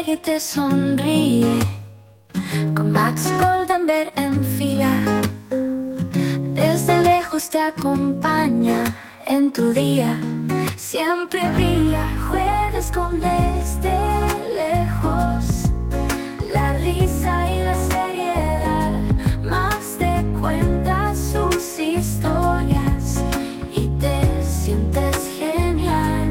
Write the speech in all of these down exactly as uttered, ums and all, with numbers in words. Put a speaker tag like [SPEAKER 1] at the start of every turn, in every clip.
[SPEAKER 1] y te sonríe, con Max Goldenberg en fila. Desde lejos te acompaña en tu día, siempre brilla. Jueves con Desde Lejos, la risa y la seriedad. Max te cuenta sus historias y te sientes genial.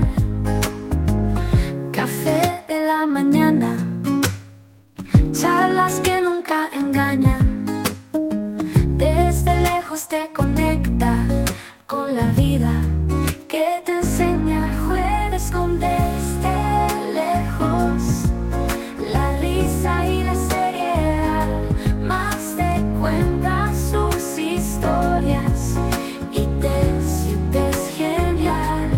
[SPEAKER 1] Café de la mañana, charlas que nunca engañan. Desde lejos te conecta con la vida que te enseña. Jueves con Desde Lejos, la risa y la seriedad. Max te cuenta sus historias y te sientes genial.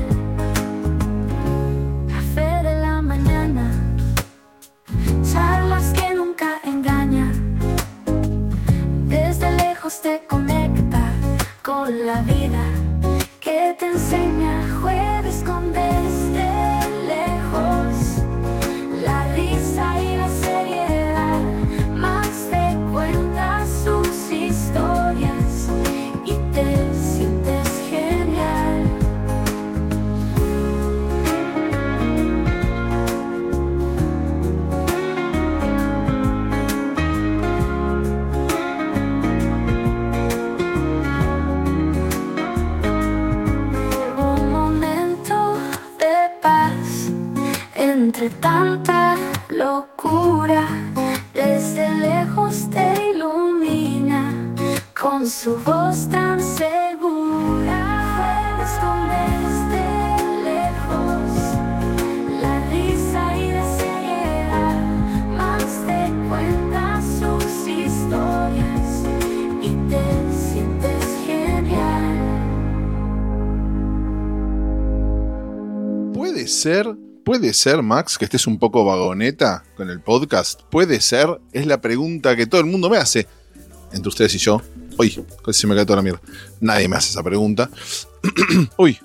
[SPEAKER 1] Café de la mañana, charlas que nunca engañan. Desde lejos te conecta con la vida que te enseña. Jueves con Desde Lejos, la risa y la seriedad. Max te cuenta sus historias y te sientes genial. Un momento de paz entre tanta locura. Desde lejos te ilumina con su voz tan segura. Jueves con Desde Lejos, la risa y la seriedad. Max te cuenta sus historias y te sientes genial.
[SPEAKER 2] Puede ser, puede ser, Max, que estés un poco vagoneta con el podcast. Puede ser, es la pregunta que todo el mundo me hace. Entre ustedes y yo. Uy, casi se me cae toda la mierda. Nadie me hace esa pregunta. Uy.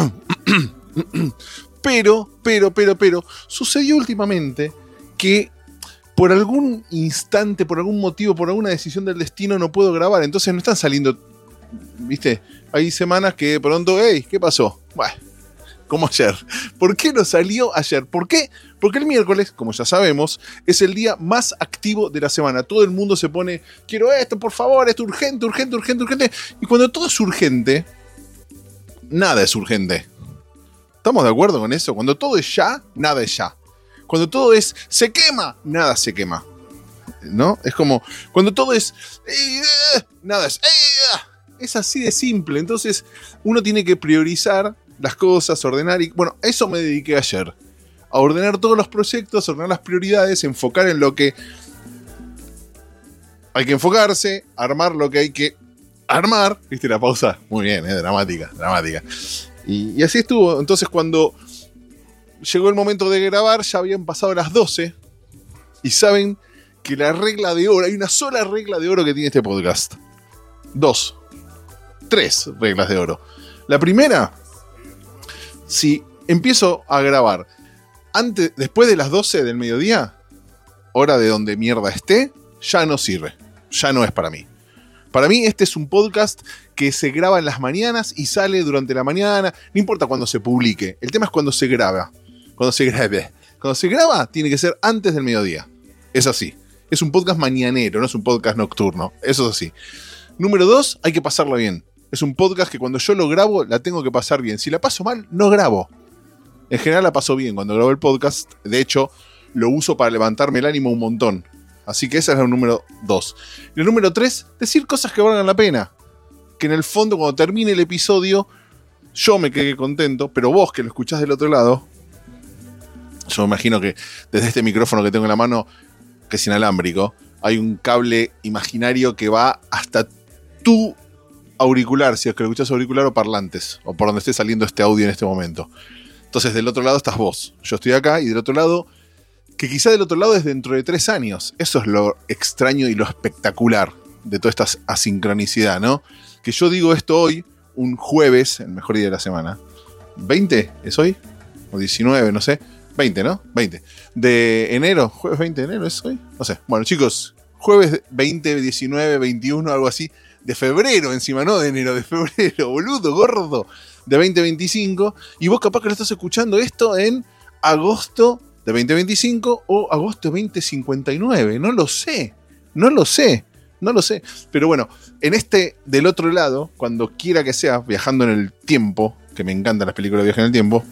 [SPEAKER 2] Pero, pero, pero, pero, sucedió últimamente que por algún instante, por algún motivo, por alguna decisión del destino no puedo grabar. Entonces no están saliendo, ¿viste? Hay semanas que de pronto, hey, ¿qué pasó? Bueno, como ayer. ¿Por qué no salió ayer? ¿Por qué? Porque el miércoles, como ya sabemos, es el día más activo de la semana. Todo el mundo se pone, quiero esto, por favor, esto urgente, urgente, urgente, urgente. Y cuando todo es urgente, nada es urgente. ¿Estamos de acuerdo con eso? Cuando todo es ya, nada es ya. Cuando todo es se quema, nada se quema. ¿No? Es como, cuando todo es eh, nada es eh, es así de simple. Entonces, uno tiene que priorizar las cosas, ordenar y... Bueno, a eso me dediqué ayer. A ordenar todos los proyectos, ordenar las prioridades, enfocar en lo que hay que enfocarse, armar lo que hay que armar. ¿Viste la pausa? Muy bien, ¿eh? Dramática, dramática. Y, y así estuvo. Entonces cuando llegó el momento de grabar, ya habían pasado las doce. Y saben que la regla de oro, hay una sola regla de oro que tiene este podcast. Dos. Tres reglas de oro. La primera... Si empiezo a grabar antes, después de las doce del mediodía, hora de donde mierda esté, ya no sirve. Ya no es para mí. Para mí este es un podcast que se graba en las mañanas y sale durante la mañana. No importa cuándo se publique. El tema es cuando se graba. Cuando se grabe. Cuando se graba tiene que ser antes del mediodía. Es así. Es un podcast mañanero, no es un podcast nocturno. Eso es así. Número dos, hay que pasarlo bien. Es un podcast que cuando yo lo grabo la tengo que pasar bien. Si la paso mal, no grabo. En general la paso bien cuando grabo el podcast. De hecho, lo uso para levantarme el ánimo un montón. Así que ese es el número dos. Y el número tres, decir cosas que valgan la pena. Que en el fondo, cuando termine el episodio, yo me quedé contento, pero vos que lo escuchás del otro lado, yo me imagino que desde este micrófono que tengo en la mano, que es inalámbrico, hay un cable imaginario que va hasta tu auricular, si es que lo escuchás auricular o parlantes, o por donde esté saliendo este audio en este momento. Entonces del otro lado estás vos, yo estoy acá, y del otro lado, que quizá del otro lado es dentro de tres años. Eso es lo extraño y lo espectacular de toda esta asincronicidad, ¿no? Que yo digo esto hoy, un jueves, el mejor día de la semana. ¿veinte es hoy? O diecinueve, no sé. veinte, ¿no? veinte. De enero, jueves veinte de enero, ¿es hoy? No sé. Bueno, chicos, jueves veinte, diecinueve, veintiuno, algo así. De febrero encima, no de enero, de febrero, boludo, gordo. De veinte veinticinco. Y vos capaz que lo estás escuchando esto en agosto de veinte veinticinco o agosto de veinte cincuenta y nueve. No lo sé. No lo sé. No lo sé. Pero bueno, en este del otro lado, cuando quiera que sea, viajando en el tiempo, que me encantan las películas de viaje en el tiempo,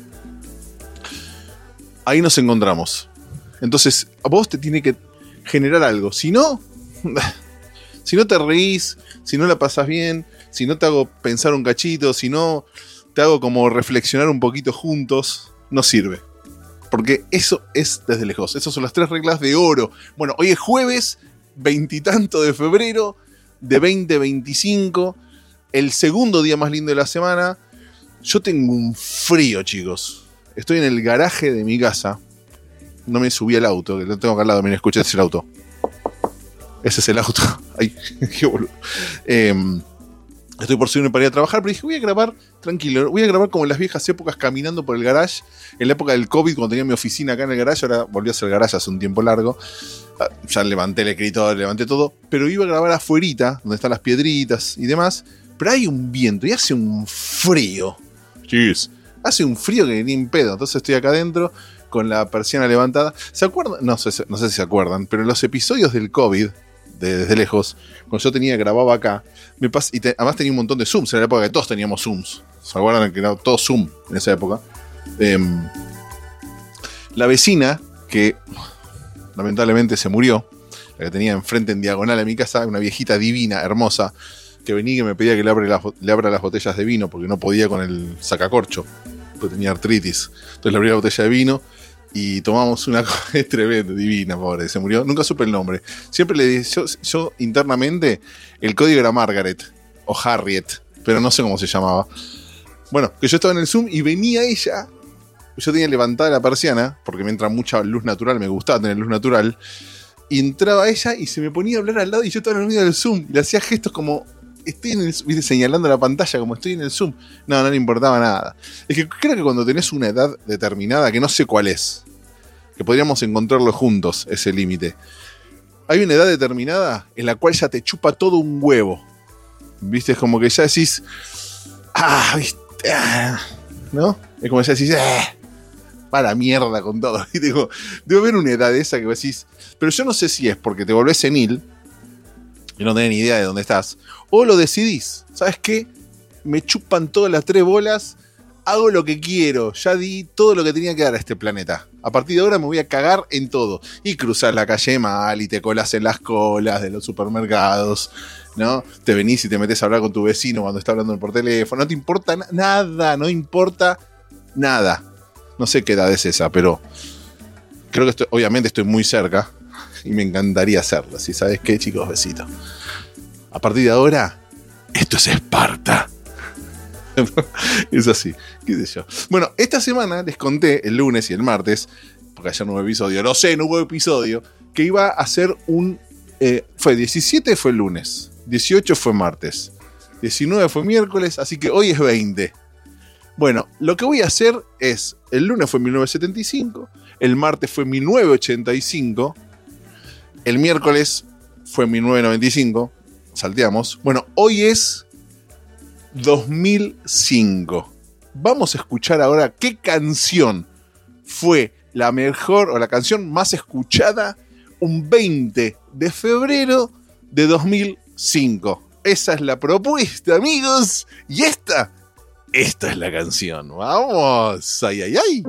[SPEAKER 2] ahí nos encontramos. Entonces, a vos te tiene que generar algo. Si no, si no te reís, si no la pasás bien, si no te hago pensar un cachito, si no te hago como reflexionar un poquito juntos, no sirve. Porque eso es desde lejos. Esas son las tres reglas de oro. Bueno, hoy es jueves, veintitanto de febrero de veinte veinticinco, el segundo día más lindo de la semana. Yo tengo un frío, chicos. Estoy en el garaje de mi casa. No me subí al auto, que lo tengo acá al lado. Miren, escuché, ese es el auto. Ese es el auto. Ay, qué boludo. Eh, estoy por subirme para ir a trabajar, pero dije, voy a grabar tranquilo. Voy a grabar como en las viejas épocas, caminando por el garage. En la época del COVID, cuando tenía mi oficina acá en el garage, ahora volví a hacer el garage hace un tiempo largo. Ya levanté el escritorio, levanté todo. Pero iba a grabar afuerita, donde están las piedritas y demás. Pero hay un viento y hace un frío. Jeez. Hace un frío que ni en pedo. Entonces estoy acá adentro con la persiana levantada. ¿Se acuerdan? No sé, no sé si se acuerdan, pero en los episodios del COVID, de Desde Lejos, cuando yo tenía, grababa acá, me pas- y te, además tenía un montón de zooms. En la época que todos teníamos zooms. ¿Se acuerdan que era todo zoom en esa época? Eh, la vecina, que lamentablemente se murió, la que tenía enfrente en diagonal a mi casa, una viejita divina, hermosa, que venía y que me pedía que le abra, las, le abra las botellas de vino porque no podía con el sacacorcho, porque tenía artritis. Entonces le abrí la botella de vino y tomamos una cosa. Es tremendo, divina, pobre, se murió. Nunca supe el nombre. Siempre le dije, yo, yo internamente, el código era Margaret o Harriet, pero no sé cómo se llamaba. Bueno, que yo estaba en el Zoom y venía ella. Yo tenía levantada la persiana, porque me entra mucha luz natural, me gustaba tener luz natural. Y entraba ella y se me ponía a hablar al lado y yo estaba en el medio del Zoom. Y le hacía gestos como, estoy en el Zoom, ¿viste? Señalando la pantalla como estoy en el Zoom. No, no le importaba nada. Es que creo que cuando tenés una edad determinada, que no sé cuál es, que podríamos encontrarlo juntos, ese límite. Hay una edad determinada en la cual ya te chupa todo un huevo. ¿Viste? Es como que ya decís, ah, ¿viste? Ah, ¿no? Es como que ya decís, ah, para mierda con todo. Y digo, debe haber una edad esa que vos decís, pero yo no sé si es porque te volvés senil y no tenés ni idea de dónde estás, o lo decidís. ¿Sabes qué? Me chupan todas las tres bolas, hago lo que quiero, ya di todo lo que tenía que dar a este planeta. A partir de ahora me voy a cagar en todo. Y cruzar la calle mal y te colás en las colas de los supermercados, ¿no? Te venís y te metés a hablar con tu vecino cuando está hablando por teléfono. No te importa na- nada, no importa nada. No sé qué edad es esa, pero creo que estoy, obviamente estoy muy cerca y me encantaría hacerlo. ¿Sí? ¿Sabes qué, chicos? Besito. A partir de ahora, esto es Esparta. Es así, qué sé yo. Bueno, esta semana les conté el lunes y el martes, porque ayer no hubo episodio, lo sé, no hubo episodio, que iba a hacer un... Eh, fue diecisiete fue el lunes, dieciocho fue martes, diecinueve fue miércoles, así que hoy es veinte. Bueno, lo que voy a hacer es, el lunes fue mil novecientos setenta y cinco, el martes fue mil novecientos ochenta y cinco, el miércoles fue mil novecientos noventa y cinco, salteamos. Bueno, hoy es dos mil cinco. Vamos a escuchar ahora qué canción fue la mejor o la canción más escuchada un veinte de febrero de dos mil cinco. Esa es la propuesta, amigos. Y esta, esta es la canción. Vamos. Ay, ay, ay.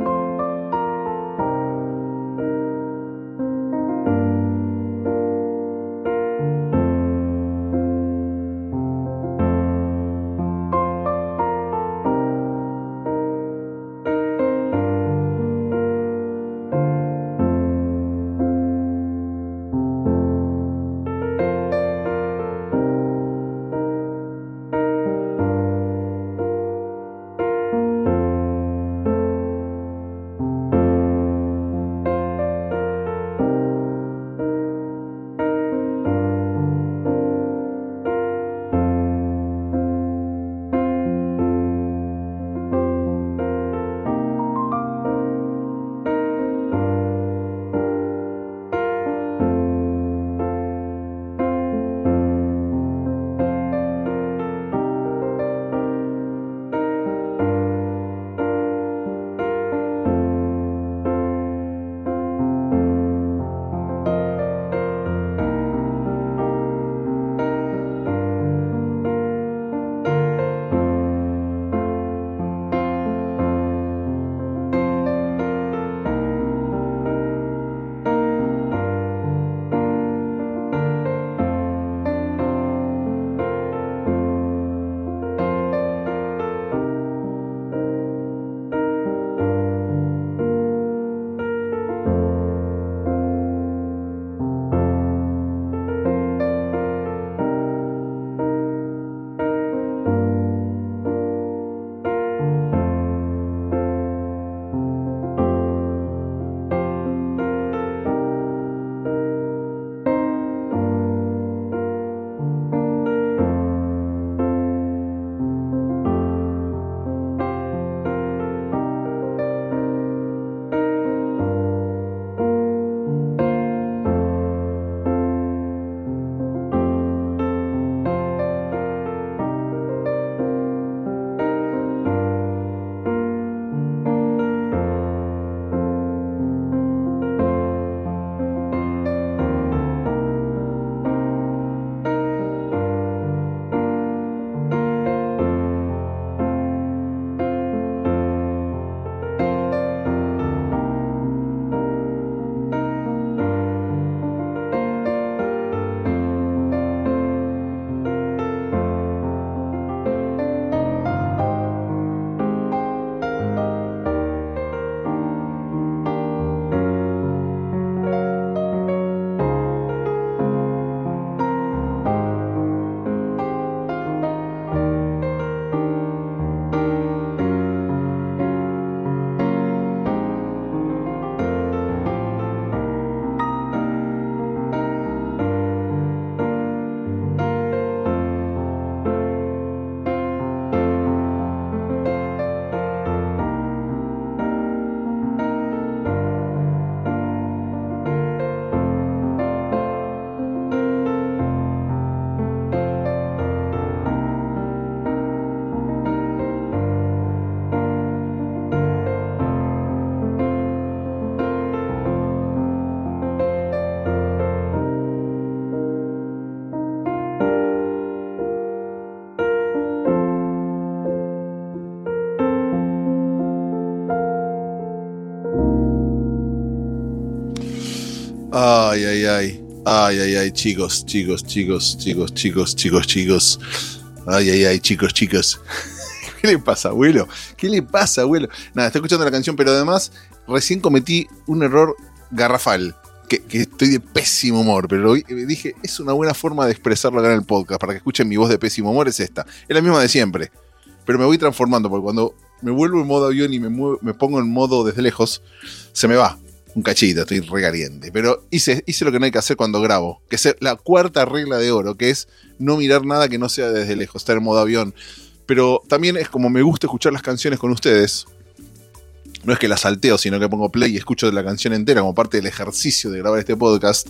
[SPEAKER 2] Ay, ay, ay. Ay, ay, ay, chicos, chicos, chicos, chicos, chicos, chicos, chicos. Ay, ay, ay, chicos, chicos. ¿Qué le pasa, abuelo? ¿Qué le pasa, abuelo? Nada, estoy escuchando la canción, pero además recién cometí un error garrafal. Que, que estoy de pésimo humor, pero dije, es una buena forma de expresarlo acá en el podcast, para que escuchen mi voz de pésimo humor, es esta. Es la misma de siempre, pero me voy transformando, porque cuando me vuelvo en modo avión y me, muevo, me pongo en modo desde lejos, se me va un cachito, estoy re caliente. Pero hice, hice lo que no hay que hacer cuando grabo, que es la cuarta regla de oro, que es no mirar nada que no sea desde lejos, estar en modo avión. Pero también es como me gusta escuchar las canciones con ustedes. No es que la salteo, sino que pongo play y escucho la canción entera como parte del ejercicio de grabar este podcast.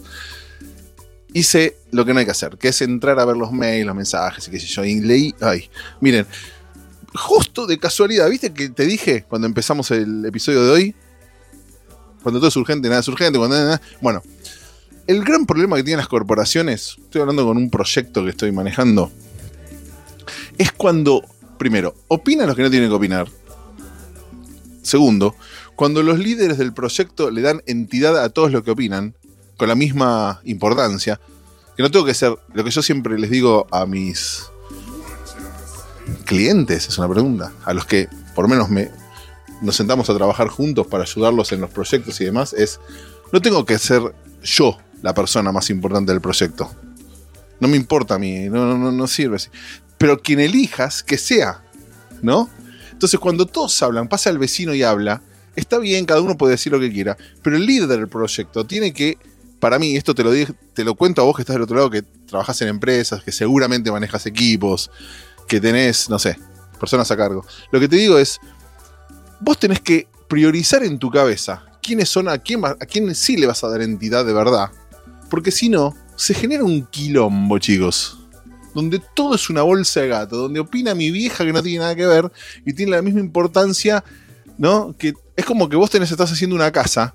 [SPEAKER 2] Hice lo que no hay que hacer, que es entrar a ver los mails, los mensajes y qué sé yo. Y leí, ay, miren, justo de casualidad, ¿viste que te dije cuando empezamos el episodio de hoy? Cuando todo es urgente, nada es urgente. Cuando nada, nada. Bueno, el gran problema que tienen las corporaciones, estoy hablando con un proyecto que estoy manejando, es cuando, primero, opinan los que no tienen que opinar. Segundo, cuando los líderes del proyecto le dan entidad a todos los que opinan, con la misma importancia, que no tengo que ser, lo que yo siempre les digo a mis clientes, es una pregunta, a los que por lo menos me, nos sentamos a trabajar juntos para ayudarlos en los proyectos y demás, es, no tengo que ser yo la persona más importante del proyecto. No me importa a mí, no, no, no sirve así. Pero quien elijas, que sea, ¿no? Entonces, cuando todos hablan, pasa el vecino y habla, está bien, cada uno puede decir lo que quiera, pero el líder del proyecto tiene que, para mí, esto te lo, dije, te lo cuento a vos que estás del otro lado, que trabajás en empresas, que seguramente manejas equipos, que tenés, no sé, personas a cargo. Lo que te digo es, vos tenés que priorizar en tu cabeza quiénes son, a quién, a quién sí le vas a dar entidad de verdad, porque si no, se genera un quilombo, chicos. Donde todo es una bolsa de gato, donde opina mi vieja que no tiene nada que ver y tiene la misma importancia, ¿no? Que es como que vos tenés, estás haciendo una casa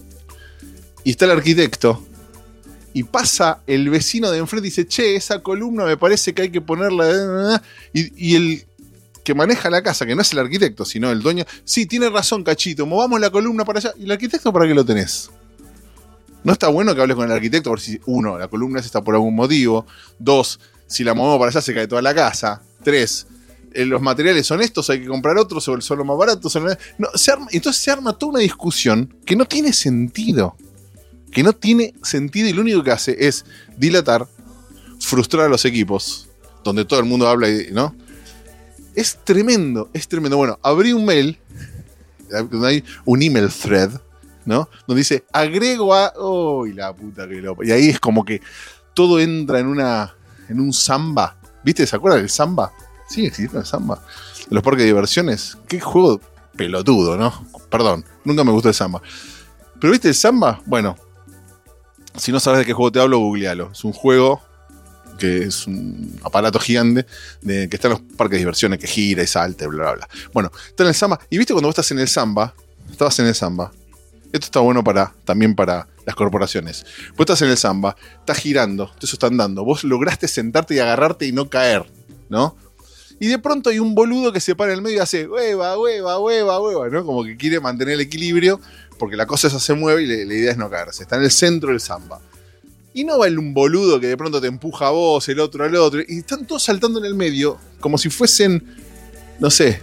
[SPEAKER 2] y está el arquitecto y pasa el vecino de enfrente y dice, che, esa columna me parece que hay que ponerla, y, y el que maneja la casa, que no es el arquitecto, sino el dueño, sí, tiene razón, cachito, movamos la columna para allá. ¿Y el arquitecto para qué lo tenés? No está bueno que hables con el arquitecto por si, uno, la columna está por algún motivo, dos, si la movemos para allá se cae toda la casa. Tres, eh, los materiales son estos, hay que comprar otros, son los más baratos. Son... No, se arma, entonces se arma toda una discusión que no tiene sentido. Que no tiene sentido y lo único que hace es dilatar, frustrar a los equipos, donde todo el mundo habla, y, ¿no? Es tremendo, es tremendo. Bueno, abrí un mail, donde hay un email thread, ¿no? Donde dice, agrego a... ¡Uy, la puta que lo... Y ahí es como que todo entra en una... en un samba. ¿Viste? ¿Se acuerdan del samba? Sí, existe el samba. En los parques de diversiones. Qué juego pelotudo, ¿no? Perdón, nunca me gustó el samba. Pero ¿viste el samba? Bueno, si no sabes de qué juego te hablo, googlealo. Es un juego que es un aparato gigante de, que está en los parques de diversiones, que gira y salta, bla, bla, bla. Bueno, está en el samba. Y ¿viste cuando vos estás en el samba? Estabas en el samba. Esto está bueno para, también para las corporaciones. Vos estás en el samba, estás girando, eso está andando. Vos lograste sentarte y agarrarte y no caer, ¿no? Y de pronto hay un boludo que se para en el medio y hace hueva, hueva, hueva, hueva, ¿no? Como que quiere mantener el equilibrio porque la cosa esa se mueve y le, la idea es no caerse. Está en el centro del samba. Y no va el un boludo que de pronto te empuja a vos, el otro al otro. Y están todos saltando en el medio como si fuesen, no sé,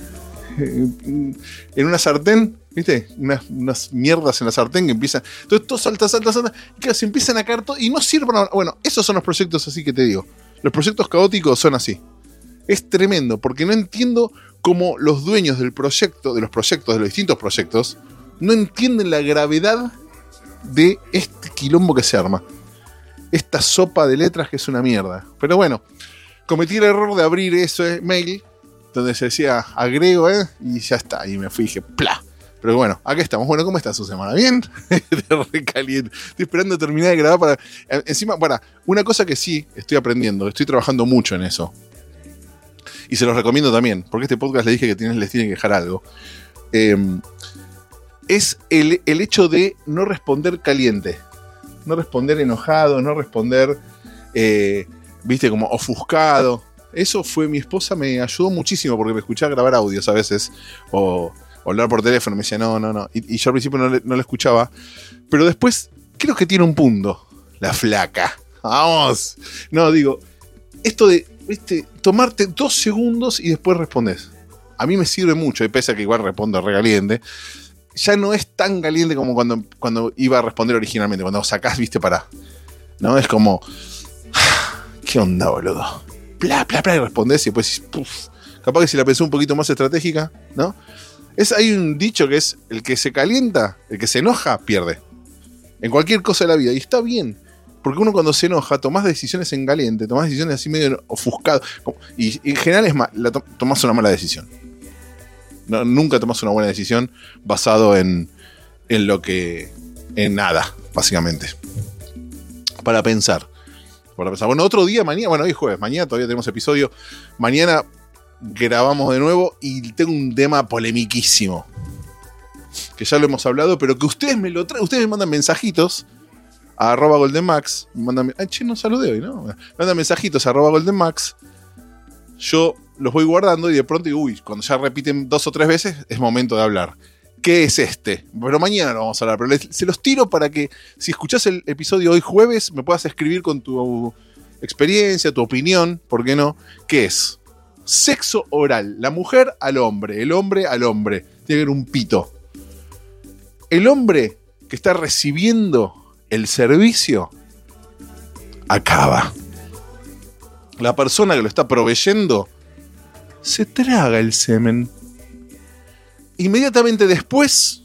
[SPEAKER 2] en una sartén. ¿Viste? Unas, unas mierdas en la sartén que empiezan. Entonces todo salta, salta, salta. Y claro, se empiezan a caer todo. Y no sirven para... Bueno, esos son los proyectos así que te digo. Los proyectos caóticos son así. Es tremendo, porque no entiendo cómo los dueños del proyecto, de los proyectos, de los distintos proyectos, no entienden la gravedad de este quilombo que se arma. Esta sopa de letras que es una mierda. Pero bueno, cometí el error de abrir ese mail donde se decía agrego, ¿eh? Y ya está. Y me fui y dije, ¡pla! Pero bueno, acá estamos. Bueno, ¿cómo está su semana? ¿Bien? Re caliente. Estoy esperando terminar de grabar para... Encima, para, una cosa que sí estoy aprendiendo, estoy trabajando mucho en eso. Y se los recomiendo también, porque este podcast le dije que tienes, les tiene que dejar algo. Eh, es el, el hecho de no responder caliente. No responder enojado, no responder, eh, viste, como ofuscado. Eso fue, mi esposa me ayudó muchísimo porque me escuchaba grabar audios a veces, o... o hablar por teléfono, me decía no, no, no. Y, y yo al principio no le, no le escuchaba. Pero después creo que tiene un punto, la flaca. Vamos. No, digo, esto de, viste, tomarte dos segundos y después respondes. A mí me sirve mucho, y pese a que igual respondo re caliente, ya no es tan caliente como cuando, cuando iba a responder originalmente, cuando sacás, viste, para... ¿No? Es como... ¿Qué onda, boludo? Pla, pla, pla, y respondés y después... Puf, capaz que si la pensé un poquito más estratégica, ¿no? Es, hay un dicho que es, el que se calienta, el que se enoja, pierde. En cualquier cosa de la vida, y está bien. Porque uno cuando se enoja, tomás decisiones en caliente, tomás decisiones así medio ofuscado. Y, y en general es ma- la to- tomás una mala decisión. No, nunca tomás una buena decisión basado en, en lo que... En nada, básicamente. Para pensar. Para pensar. Bueno, otro día, mañana... Bueno, hoy es jueves. Mañana todavía tenemos episodio. Mañana grabamos de nuevo y tengo un tema polemiquísimo. Que ya lo hemos hablado, pero que ustedes me lo traen. Ustedes me mandan mensajitos a arroba goldenmax. Me mandan... Ay, che, no saludé hoy, ¿no? Me mandan mensajitos a arroba goldenmax. Yo los voy guardando y de pronto digo, uy, cuando ya repiten dos o tres veces, es momento de hablar. ¿Qué es este? Pero mañana lo vamos a hablar, pero les, se los tiro para que, si escuchás el episodio hoy jueves, me puedas escribir con tu experiencia, tu opinión, ¿por qué no? ¿Qué es? Sexo oral, la mujer al hombre, el hombre al hombre, tiene que haber un pito. El hombre que está recibiendo el servicio, acaba. La persona que lo está proveyendo se traga el semen. Inmediatamente después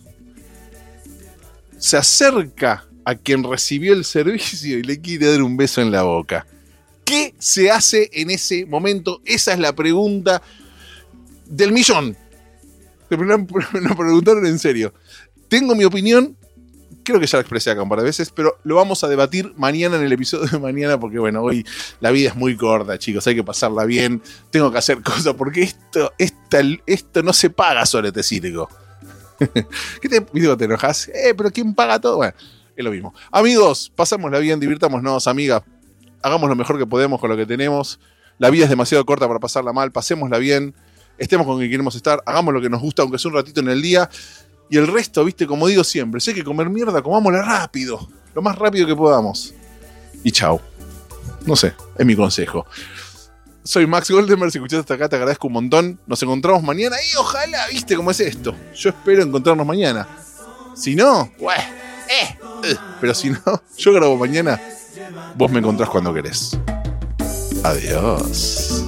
[SPEAKER 2] se acerca a quien recibió el servicio y le quiere dar un beso en la boca. ¿Qué se hace en ese momento? Esa es la pregunta del millón. Me preguntaron en serio. Tengo mi opinión. Creo que ya la expresé acá un par de veces, pero lo vamos a debatir mañana en el episodio de mañana, porque bueno, hoy la vida es muy corta, chicos, hay que pasarla bien, tengo que hacer cosas, porque esto, esta, esto no se paga solete cítrico. ¿Qué te, digo, te enojas? Eh, pero ¿quién paga todo? Bueno, es lo mismo. Amigos, pasámosla bien, divirtámonos, amigas, hagamos lo mejor que podemos con lo que tenemos. La vida es demasiado corta para pasarla mal, pasémosla bien, estemos con quien queremos estar, hagamos lo que nos gusta, aunque sea un ratito en el día. Y el resto, viste, como digo siempre, si hay que comer mierda, comámosla rápido. Lo más rápido que podamos. Y chau. No sé, es mi consejo. Soy Max Goldenberg, si escuchaste hasta acá te agradezco un montón. Nos encontramos mañana y ojalá, viste cómo es esto. Yo espero encontrarnos mañana. Si no, bueno, eh, eh. Pero si no, yo grabo mañana. Vos me encontrás cuando querés. Adiós.